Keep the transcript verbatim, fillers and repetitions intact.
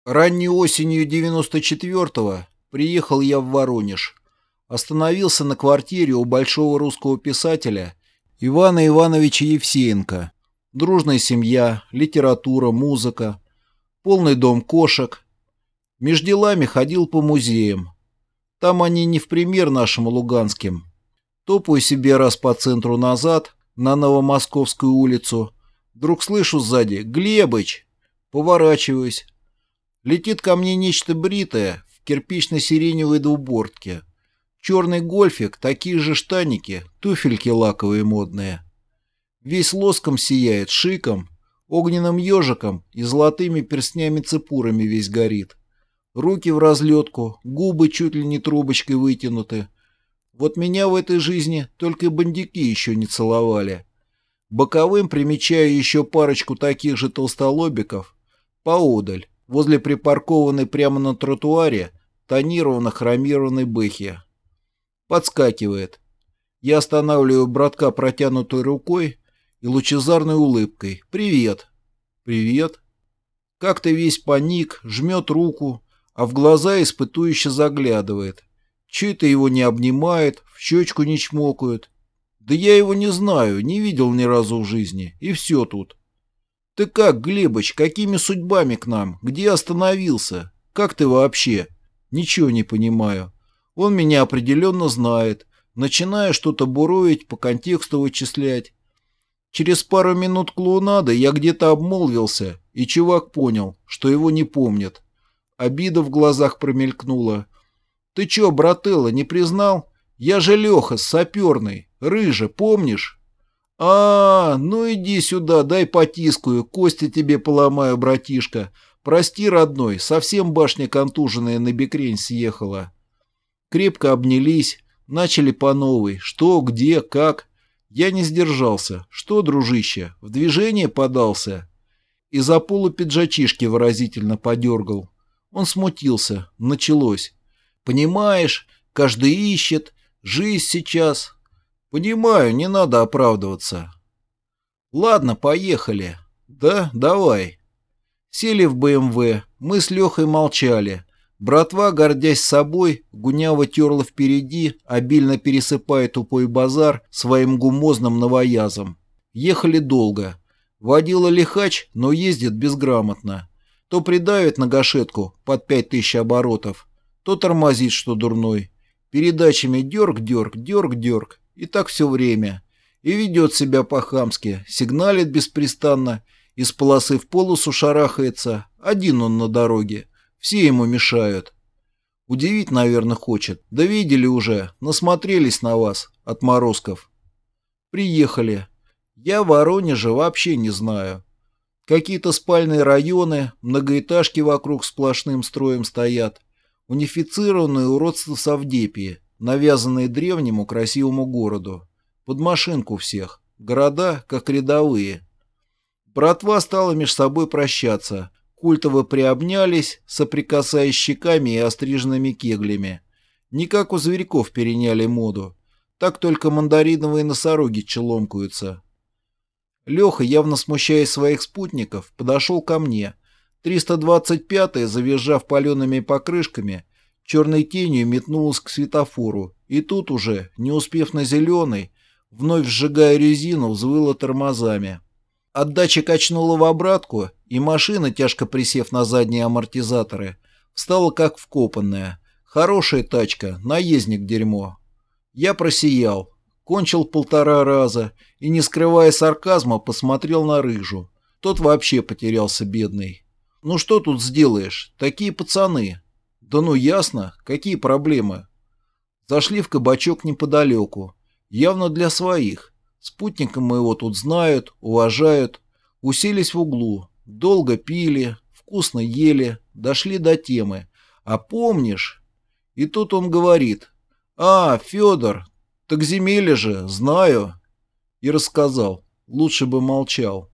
Ранней осенью девяносто четвёртого приехал я в Воронеж. Остановился на квартире у большого русского писателя Ивана Ивановича Евсеенко. Дружная семья, литература, музыка, полный дом кошек. Меж делами ходил по музеям. Там они не в пример нашим луганским. Топаю себе раз по центру назад, на Новомосковскую улицу. Вдруг слышу сзади «Глебыч!» Поворачиваюсь. Летит ко мне нечто бритое в кирпично-сиреневой двубортке. Черный гольфик, такие же штаники, туфельки лаковые модные. Весь лоском сияет, шиком, огненным ежиком и золотыми перстнями-цепурами весь горит. Руки в разлетку, губы чуть ли не трубочкой вытянуты. Вот меня в этой жизни только бандюки еще не целовали. Боковым примечаю еще парочку таких же толстолобиков поодаль, возле припаркованной прямо на тротуаре тонированно-хромированной бэхи. Подскакивает. Я останавливаю братка протянутой рукой и лучезарной улыбкой. «Привет!» «Привет!» Как-то весь паник, жмет руку, а в глаза испытующе заглядывает. Че это его не обнимает, в щечку не чмокают? Да я его не знаю, не видел ни разу в жизни, и все тут. «Ты как, Глебыч, какими судьбами к нам? Где остановился? Как ты вообще?» «Ничего не понимаю. Он меня определенно знает. Начинаю что-то буровить, по контексту вычислять. Через пару минут клоунады я где-то обмолвился, и чувак понял, что его не помнит. Обида в глазах промелькнула. «Ты че, брателло, не признал? Я же Леха, саперный, рыжа, помнишь?» «А, ну иди сюда, дай потискаю, кости тебе поломаю, братишка. Прости, родной, совсем башня контуженная на бекрень съехала». Крепко обнялись, начали по новой. Что, где, как. Я не сдержался. Что, дружище, в движение подался? И за полу пиджачишки выразительно подергал. Он смутился. Началось. «Понимаешь, каждый ищет, жизнь сейчас». «Понимаю, не надо оправдываться». «Ладно, поехали». «Да, давай». Сели в БМВ, мы с Лехой молчали. Братва, гордясь собой, гуняво терла впереди, обильно пересыпая тупой базар своим гумозным новоязом. Ехали долго. Водила лихач, но ездит безграмотно. То придавит на гашетку под пять тысяч оборотов, то тормозит, что дурной. Передачами дерг-дерг, дерг-дерг. И так все время. И ведет себя по-хамски, сигналит беспрестанно, из полосы в полосу шарахается. Один он на дороге. Все ему мешают. Удивить, наверное, хочет. Да видели уже, насмотрелись на вас, отморозков. Приехали. Я Воронежа вообще не знаю. Какие-то спальные районы, многоэтажки вокруг сплошным строем стоят. Унифицированные уродства совдепии, навязанные древнему красивому городу. Под машинку всех. Города, как рядовые. Братва стала меж собой прощаться. Культово приобнялись, соприкасаясь щеками и остриженными кеглями. Не как у зверьков переняли моду. Так только мандариновые носороги челомкаются. Леха, явно смущая своих спутников, подошел ко мне. триста двадцать пятая, завизжав палеными покрышками, черной тенью метнулась к светофору. И тут уже, не успев на зеленый, вновь сжигая резину, взвыла тормозами. Отдача качнула в обратку, и машина, тяжко присев на задние амортизаторы, встала как вкопанная. Хорошая тачка, наездник дерьмо. Я просиял, кончил полтора раза и, не скрывая сарказма, посмотрел на рыжу. Тот вообще потерялся, бедный. Ну что тут сделаешь, такие пацаны. Да ну ясно, какие проблемы. Зашли в кабачок неподалеку, явно для своих. Спутника моего тут знают, уважают. Уселись в углу. Долго пили, вкусно ели, дошли до темы. А помнишь? И тут он говорит. «А, Федор, так земелье же, знаю». И рассказал. Лучше бы молчал.